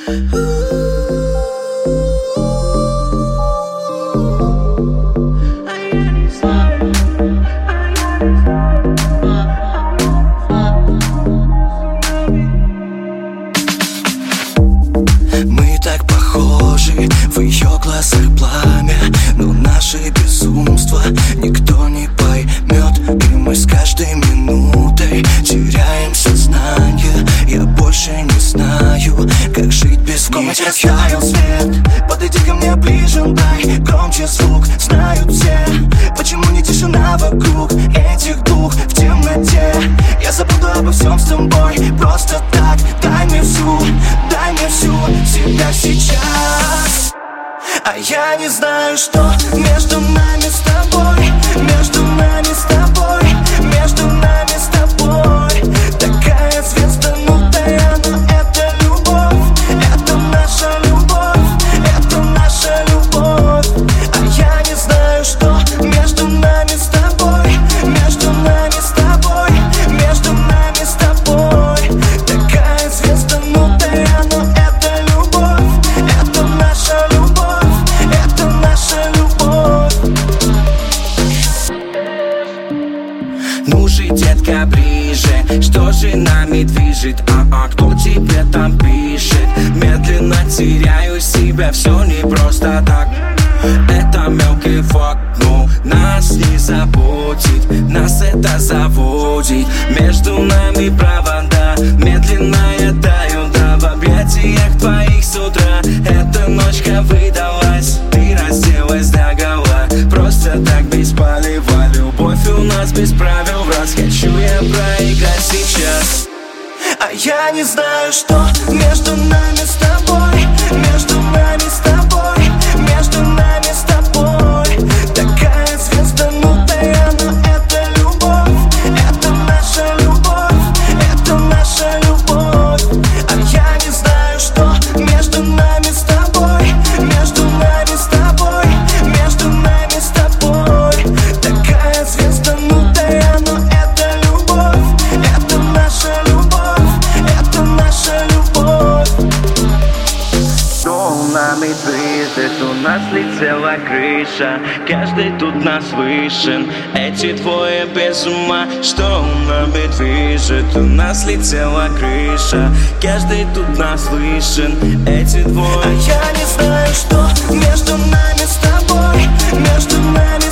Мы так похожи, в ее глазах пламя, но наши безумства никто не поймет. И мы с каждой минутой теряем сознание. Я больше не знаю, как жить без них. Растаял свет, подойди ко мне ближе, дай громче звук. Знают все, почему не тишина вокруг этих двух в темноте. Я забуду обо всем с тобой, просто так. Дай мне всю себя сейчас. А я не знаю, что между нами с тобой, между нами с тобой, между нами с тобой. Такая звезданутая, но это любовь, это наша любовь, это наша любовь. А я не знаю, что между нами с тобой, между нами с тобой, между нами с тобой. Такая звезданутая, но это любовь, это наша любовь, это наша любовь. Ну же, детка, ближе, что же нами движет? Кто тебе там пишет? Медленно теряю себя, все не просто так. Это мелкий факт, но нас не заботит. Нас это заводит. Между нами провода медленно тают, да в объятиях твоих с утра. Эта ночка выдалась, ты разделась догола. Просто так без полива, любовь у нас без правил. Раз хочу я проиграть сейчас. А я не знаю, что между нами с тобой, между нами с тобой, между нами с тобой. Такая звезданутая, но это любовь, это наша любовь, это наша любовь. А я не знаю, что между нами с тобой, между нами с тобой, между нами с тобой. Такая звезданутая, но это любовь, это наша любовь, это наша любовь. Что нами движет, у нас летела крыша. Каждый тут нас вышен, эти двое без ума. Что нами движет, у нас летела крыша. Каждый тут нас вышен, эти двое. А я не знаю, что между нами с тобой, между нами